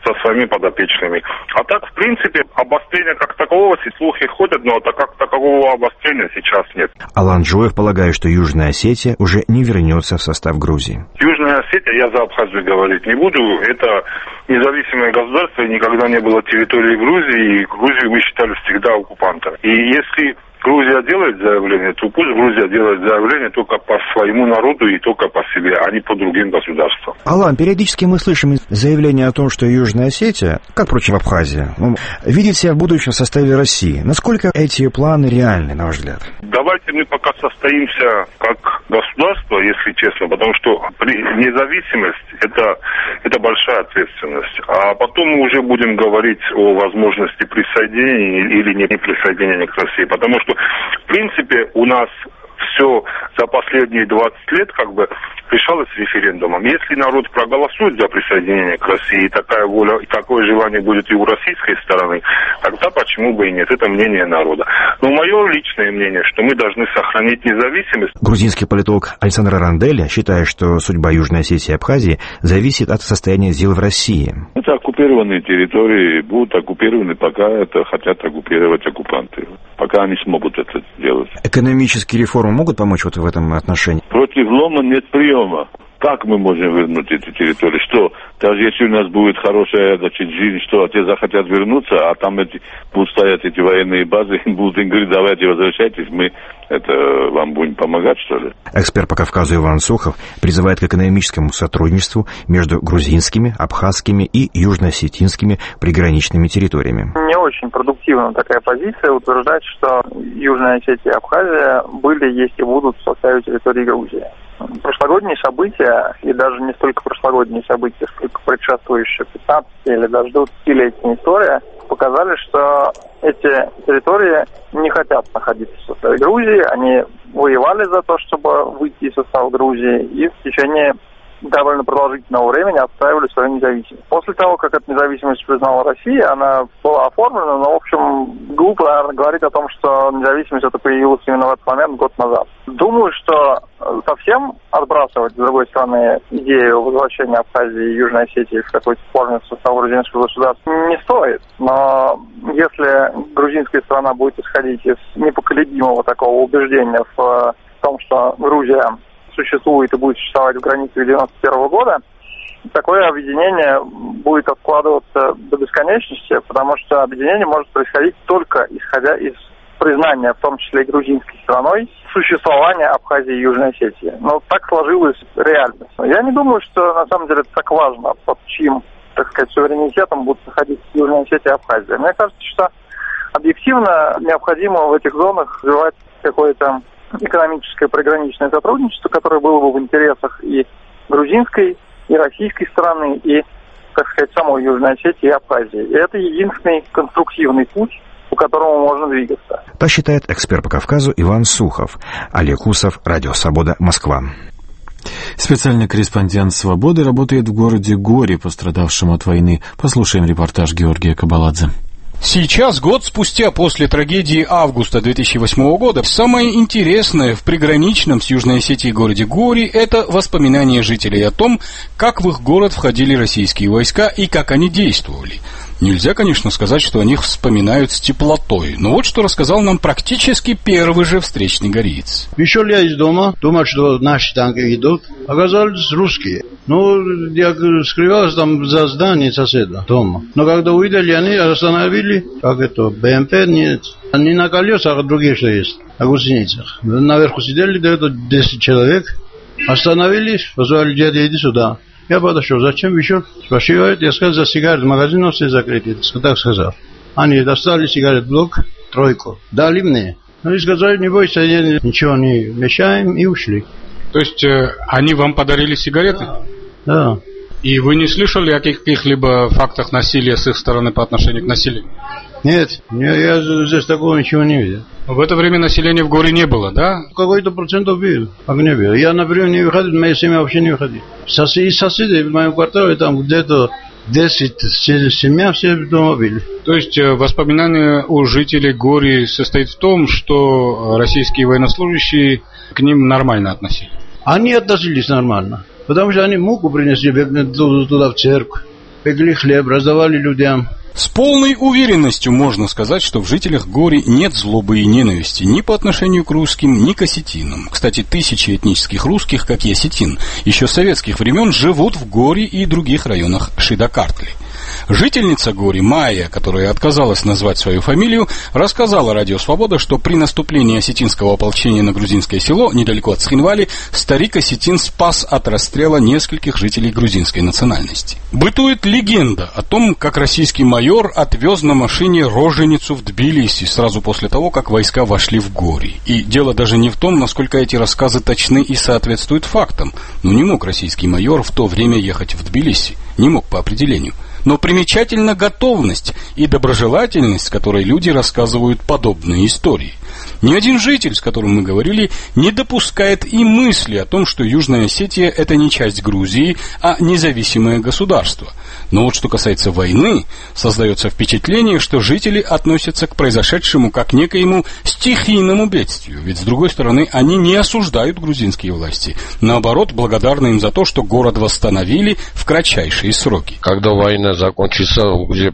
со своими подопечными. А так, в принципе, обострения как такового, слухи ходят, но как такового обострения сейчас нет. Алан Джоев полагает, что Южная Осетия уже не вернется в состав Грузии. Южная Осетия, я за Абхазию говорить не буду, это независимое государство, и никогда не было территории Грузии, и Грузию мы считали всегда оккупантом. И если Грузия делает заявление, то пусть Грузия делает заявление только по своему народу и только по себе, а не по другим государствам. Алан, периодически мы слышим заявление о том, что Южная Осетия, как, впрочем, Абхазия, видит себя в будущем в составе России. Насколько эти планы реальны, на ваш взгляд? Давайте мы пока состоимся как государство, если честно, потому что независимость это большая ответственность. А потом мы уже будем говорить о возможности присоединения или не присоединения к России, потому что в принципе у нас все за последние 20 лет решалось референдумом. Если народ проголосует за присоединение к России, и такая воля, и такое желание будет и у российской стороны, тогда почему бы и нет? Это мнение народа. Но мое личное мнение, что мы должны сохранить независимость. Грузинский политолог Александр Ранделя считает, что судьба Южной Осетии и Абхазии зависит от состояния дел в России. Это оккупированные территории, будут оккупированы, пока это хотят оккупировать оккупанты. Пока они смогут это делать. Экономические реформы могут помочь вот в этом отношении? Против лома нет приема. Как мы можем вернуть эти территории? Что, даже если у нас будет хорошая жизнь, что те захотят вернуться, а там будут стоять эти военные базы, будут им говорить, давайте возвращайтесь, мы вам будем помогать, что ли? Эксперт по Кавказу Иван Сухов призывает к экономическому сотрудничеству между грузинскими, абхазскими и южно-осетинскими приграничными территориями. Не очень продуктивна такая позиция утверждать, что Южная Осетия и Абхазия были, есть и будут в составе территории Грузии. Прошлогодние события, и даже не столько прошлогодние события, сколько предшествующие 15 или даже 20-летняя история, показали, что эти территории не хотят находиться в составе Грузии, они воевали за то, чтобы выйти из состава Грузии, и в течение довольно продолжительного времени отстаивали свою независимость. После того, как эту независимость признала Россия, она была оформлена, но, в общем, глупо, наверное, говорить о том, что независимость это появилась именно в этот момент, год назад. Думаю, что совсем отбрасывать, с другой стороны, идею возвращения Абхазии и Южной Осетии в какой-то форме в состав грузинского государства не стоит. Но если грузинская страна будет исходить из непоколебимого такого убеждения в том, что Грузия существует и будет существовать в границах 1991 года, такое объединение будет откладываться до бесконечности, потому что объединение может происходить только исходя из признания, в том числе и грузинской страной, существования Абхазии и Южной Осетии. Но так сложилась реальность. Я не думаю, что на самом деле это так важно, под чьим, так сказать, суверенитетом будут находиться Южная Осетия и Абхазия. Мне кажется, что объективно необходимо в этих зонах развивать какое-то экономическое приграничное сотрудничество, которое было бы в интересах и грузинской, и российской стороны, и, так сказать, самой Южной Осетии и Абхазии. И это единственный конструктивный путь, по которому можно двигаться. Так считает эксперт по Кавказу Иван Сухов. Олег Усов, Радио Свобода, Москва. Специальный корреспондент «Свободы» работает в городе Гори, пострадавшем от войны. Послушаем репортаж Георгия Кабаладзе. Сейчас, год спустя после трагедии августа 2008 года, самое интересное в приграничном с Южной Осетией городе Гори – это воспоминания жителей о том, как в их город входили российские войска и как они действовали. Нельзя, конечно, сказать, что о них вспоминают с теплотой, но вот что рассказал нам практически первый же встречный гореец. Пришел я из дома, думал, что наши танки идут, оказались русские. Ну, я скрывался там за зданием соседа дома. Но когда увидели, они остановили, как это, БМП, нет. Не на колесах, а другие, что есть, на гусеницах. Наверху сидели, где-то 10 человек, остановились, позвали: дядя, иди сюда. Я подошел: зачем еще? Спрашивают, я сказал: за сигарет, магазин все закрыты. Так сказал. Они достали сигарет блок, 3, дали мне. Они сказали: не бойся, ничего не мешаем, и ушли. То есть они вам подарили сигареты? Да. И вы не слышали о каких-либо фактах насилия с их стороны по отношению к населению? Нет, я здесь такого ничего не видел. В это время населения в Горе не было, да? Какой-то процентов был, огня был. Я, например, не выходил, моя семья вообще не выходила. Соседи в моем квартале там где-то 10 семья, все дома были. То есть воспоминание у жителей Гори состоит в том, что российские военнослужащие к ним нормально относились? Они относились нормально, потому что они муку принесли туда в церковь. пекли хлеб, раздавали людям. С полной уверенностью можно сказать, что в жителях Гори нет злобы и ненависти ни по отношению к русским, ни к осетинам. Кстати, тысячи этнических русских, как и осетин, еще с советских времен живут в Гори и других районах Шидакартли. Жительница Гори, Майя, которая отказалась назвать свою фамилию, рассказала Радио Свобода, что при наступлении осетинского ополчения на грузинское село, недалеко от Схинвали, старик-осетин спас от расстрела нескольких жителей грузинской национальности. Бытует легенда о том, как российский майор отвез на машине роженицу в Тбилиси сразу после того, как войска вошли в Гори. И дело даже не в том, насколько эти рассказы точны и соответствуют фактам. Но не мог российский майор в то время ехать в Тбилиси. Не мог по определению. Но примечательна готовность и доброжелательность, с которой люди рассказывают подобные истории. Ни один житель, с которым мы говорили, не допускает и мысли о том, что Южная Осетия – это не часть Грузии, а независимое государство. Но вот что касается войны, создается впечатление, что жители относятся к произошедшему как к некоему стихийному бедствию. Ведь, с другой стороны, они не осуждают грузинские власти. Наоборот, благодарны им за то, что город восстановили в кратчайшие сроки. Когда война закончится, уже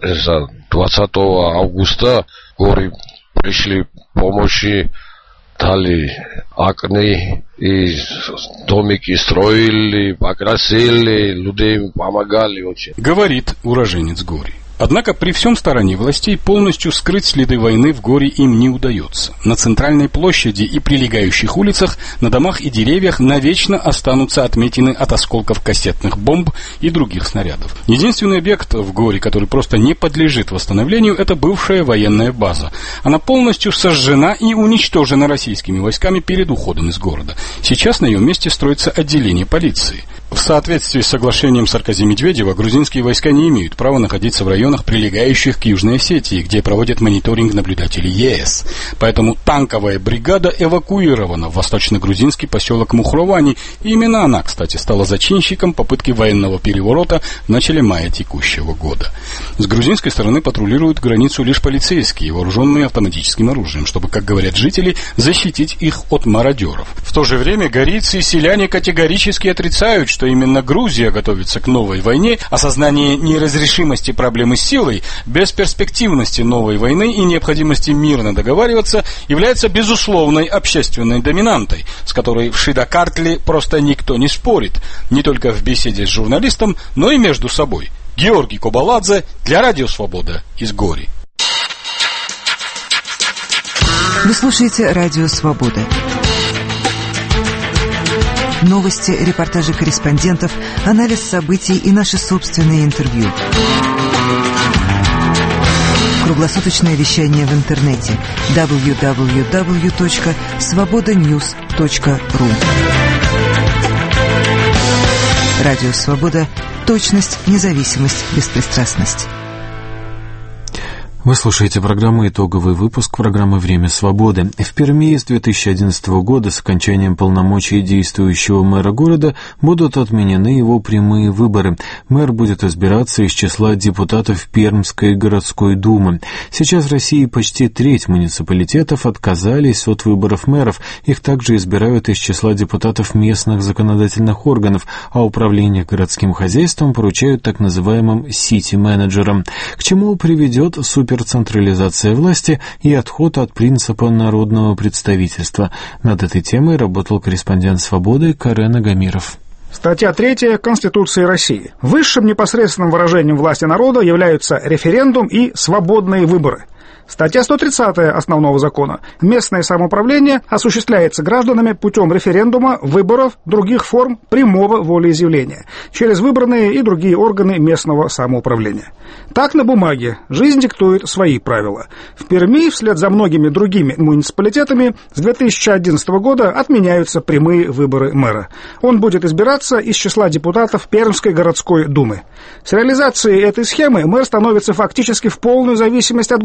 20 августа, Гори пришли помощи, дали окна и домики строили, покрасили, людям помогали очень. Говорит уроженец Гори. Однако при всем старании властей полностью скрыть следы войны в Гори им не удается. На центральной площади и прилегающих улицах, на домах и деревьях навечно останутся отметины от осколков кассетных бомб и других снарядов. Единственный объект в Гори, который просто не подлежит восстановлению, это бывшая военная база. Она полностью сожжена и уничтожена российскими войсками перед уходом из города. Сейчас на ее месте строится отделение полиции. В соответствии с соглашением Саркози-Медведева, грузинские войска не имеют права находиться в районах, прилегающих к Южной Осетии, где проводят мониторинг наблюдатели ЕС. Поэтому танковая бригада эвакуирована в восточно-грузинский поселок Мухровани. И именно она, кстати, стала зачинщиком попытки военного переворота в начале мая текущего года. С грузинской стороны патрулируют границу лишь полицейские, вооруженные автоматическим оружием, чтобы, как говорят жители, защитить их от мародеров. В то же время горийцы и селяне категорически отрицают, что именно Грузия готовится к новой войне. Осознание неразрешимости проблемы с силой, бесперспективности новой войны и необходимости мирно договариваться является безусловной общественной доминантой, с которой в Шидакартли просто никто не спорит, не только в беседе с журналистом, но и между собой. Георгий Кобаладзе для Радио Свобода из Гори. Вы слушаете Радио Свобода. Новости, репортажи корреспондентов, анализ событий и наши собственные интервью. Круглосуточное вещание в интернете www.svobodanews.ru. Радио Свобода. Точность, независимость, беспристрастность. Вы слушаете программу «Итоговый выпуск» программы «Время свободы». В Перми с 2011 года с окончанием полномочий действующего мэра города будут отменены его прямые выборы. Мэр будет избираться из числа депутатов Пермской городской думы. Сейчас в России почти треть муниципалитетов отказались от выборов мэров. Их также избирают из числа депутатов местных законодательных органов, а управление городским хозяйством поручают так называемым сити-менеджерам. К чему приведет суперцентрализация власти и отход от принципа народного представительства. Над этой темой работал корреспондент «Свободы» Карен Агамиров. Статья 3 Конституции России. Высшим непосредственным выражением власти народа являются референдум и свободные выборы. Статья 130 Основного закона. Местное самоуправление осуществляется гражданами путем референдума, выборов, других форм прямого волеизъявления, через выбранные и другие органы местного самоуправления. Так, на бумаге жизнь диктует свои правила. В Перми, вслед за многими другими муниципалитетами, с 2011 года отменяются прямые выборы мэра. Он будет избираться из числа депутатов Пермской городской думы. С реализацией этой схемы мэр становится фактически в полную зависимость от губернатора.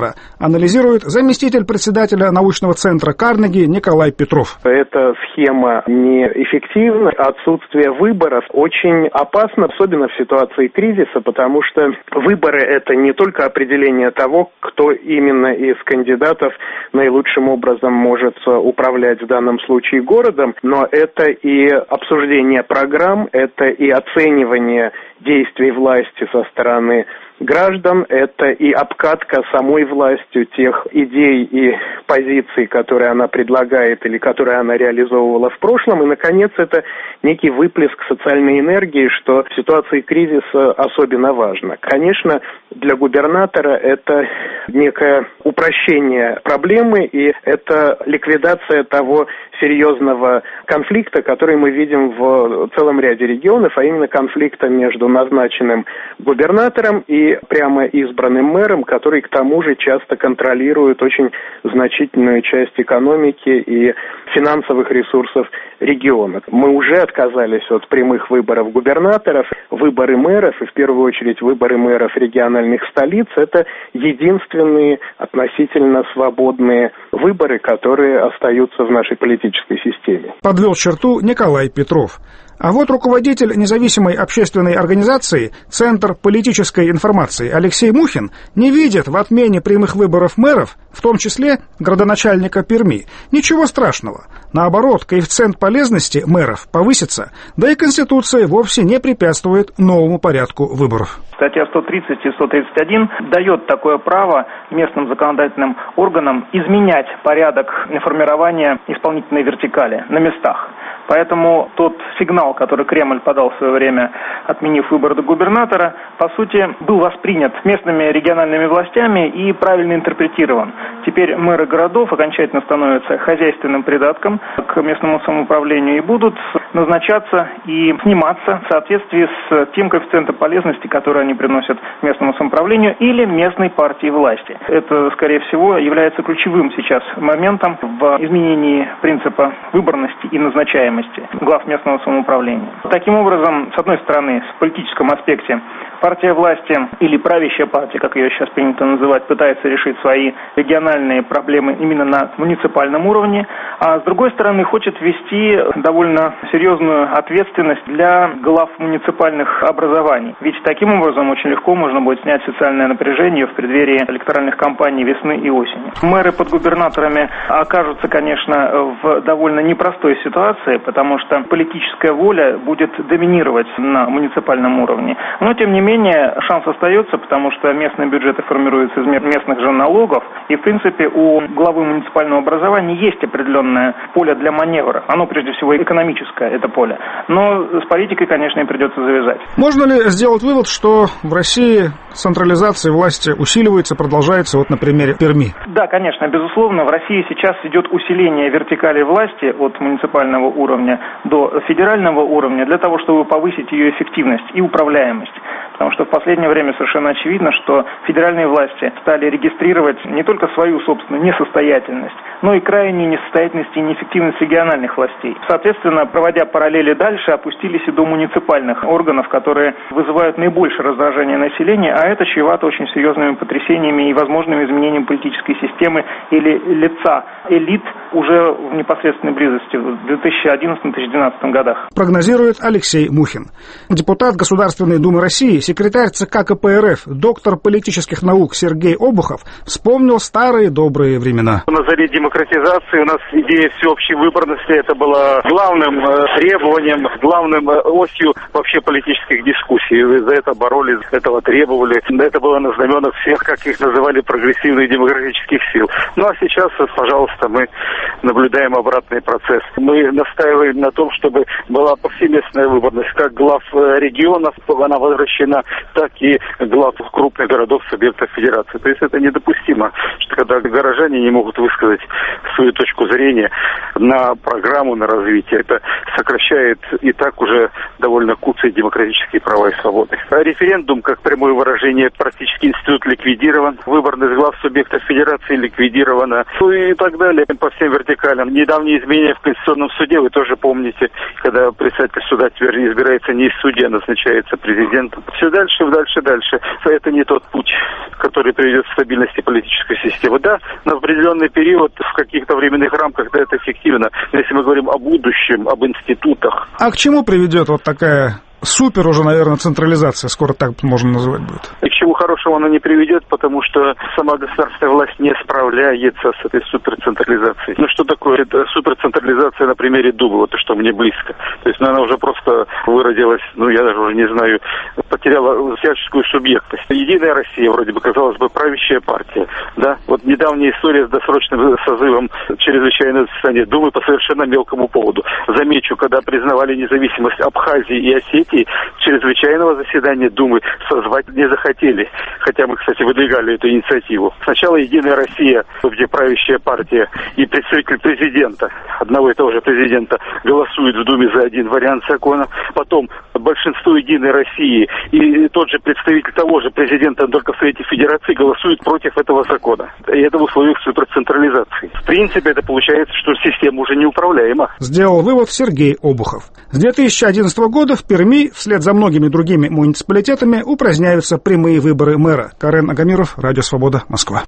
губернатора, анализирует заместитель председателя научного центра Карнеги Николай Петров. Эта схема неэффективна. Отсутствие выборов очень опасно, особенно в ситуации кризиса, потому что выборы – это не только определение того, кто именно из кандидатов наилучшим образом может управлять в данном случае городом, но это и обсуждение программ, это и оценивание действий власти со стороны граждан, это и обкатка самой властью тех идей и позиций, которые она предлагает или которые она реализовывала в прошлом. И, наконец, это некий выплеск социальной энергии, что в ситуации кризиса особенно важно. Конечно, для губернатора это некое упрощение проблемы, и это ликвидация того серьезного конфликта, который мы видим в целом ряде регионов, а именно конфликта между назначенным губернатором и прямо избранным мэром, который к тому же часто контролирует очень значительную часть экономики и финансовых ресурсов региона. Мы уже отказались от прямых выборов губернаторов. Выборы мэров, и в первую очередь выборы мэров региональных столиц, это единственные относительно свободные выборы, которые остаются в нашей политической системе. Подвел черту Николай Петров. А вот руководитель независимой общественной организации «Центр политической информации» Алексей Мухин не видит в отмене прямых выборов мэров, в том числе градоначальника Перми, ничего страшного. Наоборот, коэффициент полезности мэров повысится, да и Конституция вовсе не препятствует новому порядку выборов. Статья 130 и 131 дает такое право местным законодательным органам изменять порядок формирования исполнительной вертикали на местах. Поэтому тот сигнал, который Кремль подал в свое время, отменив выборы до губернатора, по сути, был воспринят местными региональными властями и правильно интерпретирован. Теперь мэры городов окончательно становятся хозяйственным придатком к местному самоуправлению и будут назначаться и сниматься в соответствии с тем коэффициентом полезности, который они приносят местному самоуправлению или местной партии власти. Это, скорее всего, является ключевым сейчас моментом в изменении принципа выборности и назначаемости глав местного самоуправления. Таким образом, с одной стороны, в политическом аспекте партия власти или правящая партия, как ее сейчас принято называть, пытается решить свои региональные проблемы именно на муниципальном уровне, а с другой стороны хочет ввести довольно серьезную ответственность для глав муниципальных образований. Ведь таким образом очень легко можно будет снять социальное напряжение в преддверии электоральных кампаний весны и осени. Мэры под губернаторами окажутся, конечно, в довольно непростой ситуации, потому что политическая воля будет доминировать на муниципальном уровне. Но, тем не менее, шанс остается, потому что местные бюджеты формируются из местных же налогов, и, в принципе, у главы муниципального образования есть определенное поле для маневра. Оно, прежде всего, экономическое, это поле. Но с политикой, конечно, им придется завязать. Можно ли сделать вывод, что в России централизация власти усиливается, продолжается, вот на примере Перми? Да, конечно, безусловно, в России сейчас идет усиление вертикали власти от муниципального уровня до федерального уровня для того, чтобы повысить ее эффективность и управляемость. Потому что в последнее время совершенно очевидно, что федеральные власти стали регистрировать не только свою собственную несостоятельность, но и крайнюю несостоятельность и неэффективность региональных властей. Соответственно, проводя параллели дальше, опустились и до муниципальных органов, которые вызывают наибольшее раздражение населения, а это чревато очень серьезными потрясениями и возможными изменениями политической системы или лица элит уже в непосредственной близости в 2011-2012 годах. Прогнозирует Алексей Мухин. Депутат Государственной Думы России, секретарь ЦК КПРФ, доктор политических наук Сергей Обухов вспомнил старые добрые времена. На заре демократизации у нас идея всеобщей выборности, это было главным требованием, главным осью вообще политических дискуссий. За это боролись, этого требовали. Это было на знаменах всех, как их называли, прогрессивных демократических сил. Ну а сейчас, пожалуйста, мы наблюдаем обратный процесс. Мы настаиваем на том, чтобы была повсеместная выборность, как глав регионов, она возвращена, так и глав крупных городов, субъектов федерации. То есть это недопустимо, что когда горожане не могут высказать свою точку зрения на программу, на развитие, это сокращает и так уже довольно куцые демократические права и свободы. Референдум, как прямое выражение, практически институт ликвидирован. Выборность глав субъектов федерации организации ликвидирована, ну и так далее, по всем вертикалям. Недавние изменения в Конституционном суде, вы тоже помните, когда председатель суда теперь избирается не из судьи, а назначается президентом. Все дальше. Это не тот путь, который приведет к стабильности политической системы. Да, на определенный период, в каких-то временных рамках, да, это эффективно. Но если мы говорим о будущем, об институтах. А к чему приведет вот такая супер уже, наверное, централизация, скоро так можно называть будет? И к чему хорошему она не приведет, потому что сама государственная власть не справляется с этой суперцентрализацией. Ну что такое это суперцентрализация на примере Думы, вот то, что мне близко. То есть она уже просто выродилась, я даже уже не знаю, потеряла всяческую субъектность. Единая Россия, вроде бы, казалось бы, правящая партия, да? Вот недавняя история с досрочным созывом чрезвычайного заседания Думы по совершенно мелкому поводу. Замечу, когда признавали независимость Абхазии и Осетии, чрезвычайного заседания Думы созвать не захотели. Хотя мы, кстати, выдвигали эту инициативу. Сначала Единая Россия, где правящая партия и представитель президента, одного и того же президента, голосуют в Думе за один вариант закона. Потом большинство Единой России и тот же представитель того же президента, только в Совете Федерации, голосуют против этого закона. И это в условиях суперцентрализации. В принципе, это получается, что система уже неуправляема. Сделал вывод Сергей Обухов. С 2011 года в Перми, вслед за многими другими муниципалитетами, упраздняются прямые выборы мэра. Карен Агамиров, Радио Свобода, Москва.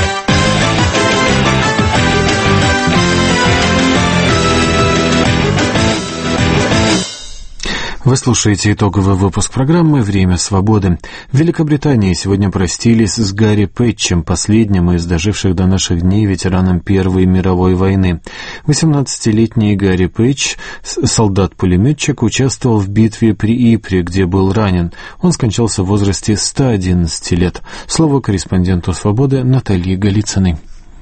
Вы слушаете итоговый выпуск программы «Время свободы». В Великобритании сегодня простились с Гарри Пэтчем, последним из доживших до наших дней ветераном Первой мировой войны. 18-летний Гарри Пэтч, солдат-пулеметчик, участвовал в битве при Ипре, где был ранен. Он скончался в возрасте 111 лет. Слово корреспонденту «Свободы» Наталье Голицыной.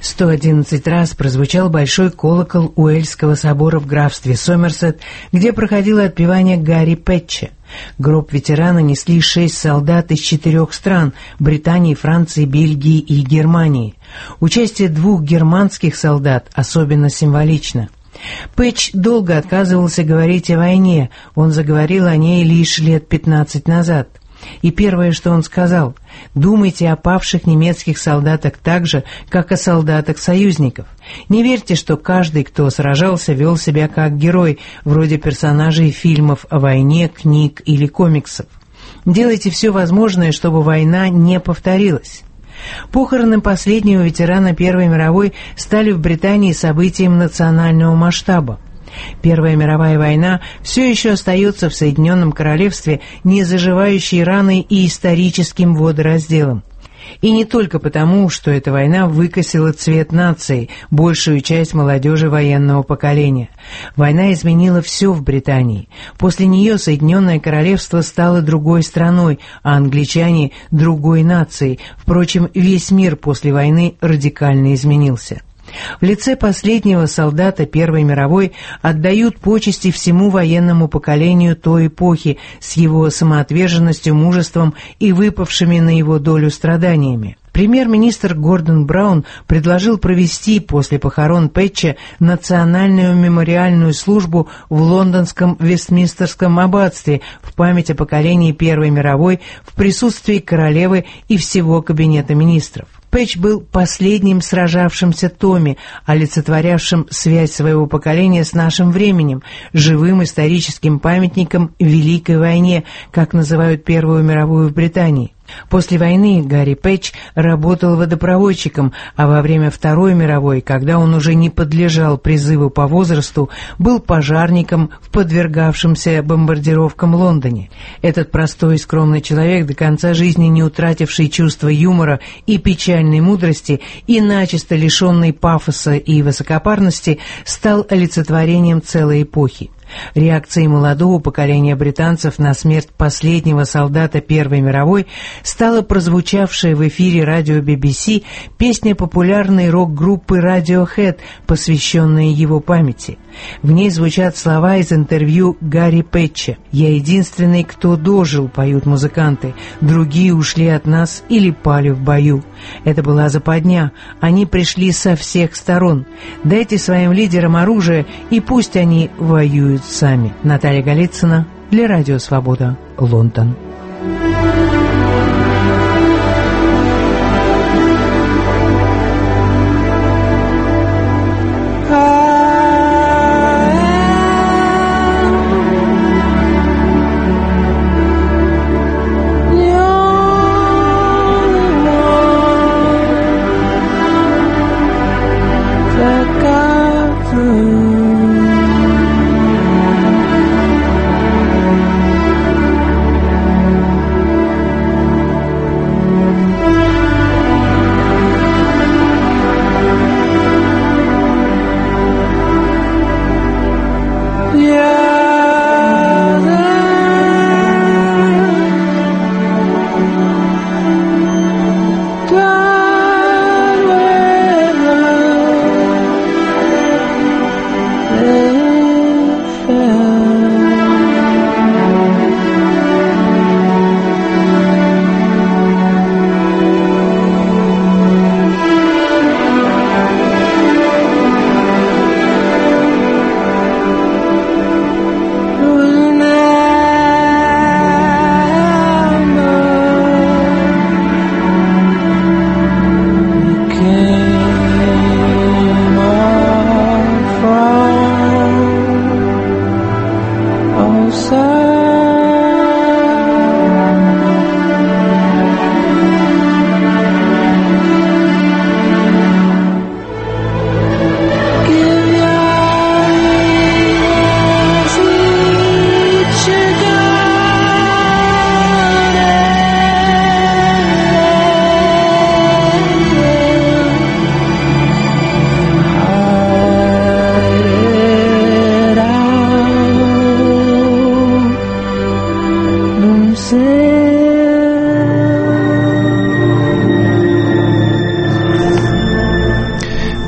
111 раз прозвучал большой колокол Уэльского собора в графстве Сомерсет, где проходило отпевание Гарри Пэтча. Гроб ветерана несли 6 солдат из 4 стран – Британии, Франции, Бельгии и Германии. Участие 2 германских солдат особенно символично. Пэтч долго отказывался говорить о войне, он заговорил о ней лишь лет 15 назад. И первое, что он сказал: думайте о павших немецких солдатах так же, как о солдатах союзников. Не верьте, что каждый, кто сражался, вел себя как герой, вроде персонажей фильмов о войне, книг или комиксов. Делайте все возможное, чтобы война не повторилась. Похороны последнего ветерана Первой мировой стали в Британии событием национального масштаба. Первая мировая война все еще остается в Соединенном Королевстве незаживающей раной и историческим водоразделом. И не только потому, что эта война выкосила цвет нации, большую часть молодежи военного поколения. Война изменила все в Британии. После нее Соединенное Королевство стало другой страной, а англичане – другой нацией. Впрочем, весь мир после войны радикально изменился. В лице последнего солдата Первой мировой отдают почести всему военному поколению той эпохи с его самоотверженностью, мужеством и выпавшими на его долю страданиями. Премьер-министр Гордон Браун предложил провести после похорон Пэтча национальную мемориальную службу в лондонском Вестминстерском аббатстве в память о поколении Первой мировой в присутствии королевы и всего кабинета министров. Пэтч был последним сражавшимся Томми, олицетворявшим связь своего поколения с нашим временем, живым историческим памятником Великой войне, как называют Первую мировую в Британии. После войны Гарри Пэтч работал водопроводчиком, а во время Второй мировой, когда он уже не подлежал призыву по возрасту, был пожарником в подвергавшемся бомбардировкам Лондоне. Этот простой и скромный человек, до конца жизни не утративший чувства юмора и печальной мудрости и начисто лишенный пафоса и высокопарности, стал олицетворением целой эпохи. Реакцией молодого поколения британцев на смерть последнего солдата Первой мировой стала прозвучавшая в эфире радио BBC песня популярной рок-группы Radiohead, посвященная его памяти. В ней звучат слова из интервью Гарри Пэтча: «Я единственный, кто дожил», — поют музыканты, «другие ушли от нас или пали в бою». Это была западня, они пришли со всех сторон. Дайте своим лидерам оружие, и пусть они воюют сами. Наталья Голицына для Радио Свобода, Лондон.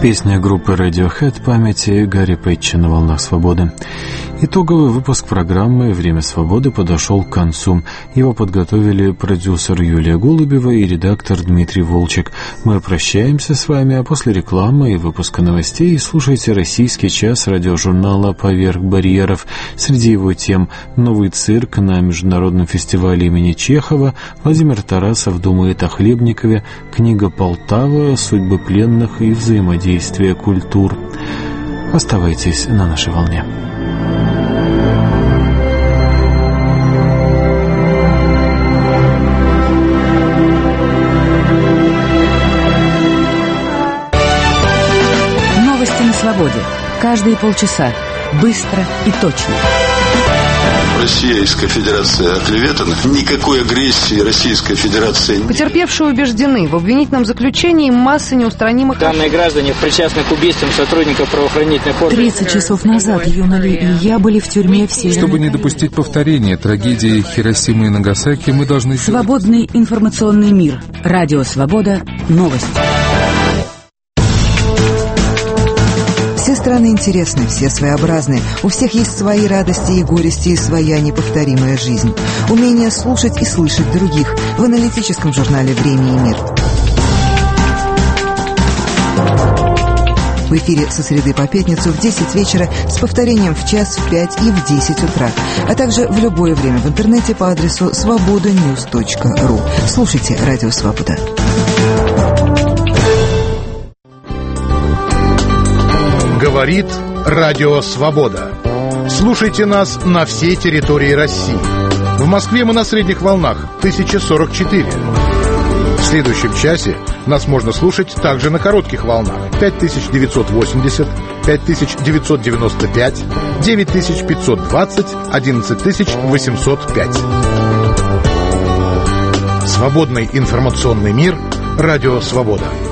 Песня группы Radiohead «Памяти» Гарри Пэтча на волнах свободы. Итоговый выпуск программы «Время свободы» подошел к концу. Его подготовили продюсер Юлия Голубева и редактор Дмитрий Волчек. Мы прощаемся с вами, а после рекламы и выпуска новостей слушайте «Российский час» радиожурнала «Поверх барьеров». Среди его тем «Новый цирк на международном фестивале имени Чехова», Владимир Тарасов думает о Хлебникове, книга Полтава, судьбы пленных и взаимодействие культур. Оставайтесь на нашей волне. Новости на свободе. Каждые полчаса. Быстро и точно. Российская Федерация оклеветана. Никакой агрессии Российская Федерация нет. Потерпевшие убеждены, в обвинительном заключении масса неустранимых... Данные граждане причастны к убийствам сотрудников правоохранительных органов. 30 часов назад Юна Ли и я были в тюрьме в Северной... Чтобы не допустить повторения трагедии Хиросимы и Нагасаки, мы должны... Свободный информационный мир. Радио «Свобода». Новости. Все страны интересны, все своеобразны. У всех есть свои радости и горести и своя неповторимая жизнь. Умение слушать и слышать других в аналитическом журнале «Время и мир». В эфире со среды по пятницу в 10 вечера с повторением в час, в 5 и в 10 утра. А также в любое время в интернете по адресу svobodanews.ru. Слушайте «Радио Свобода». Говорит Радио Свобода. Слушайте нас на всей территории России. В Москве мы на средних волнах 1044. В следующем часе нас можно слушать также на коротких волнах 5980, 5995, 9520, 11805. Свободный информационный мир. Радио Свобода.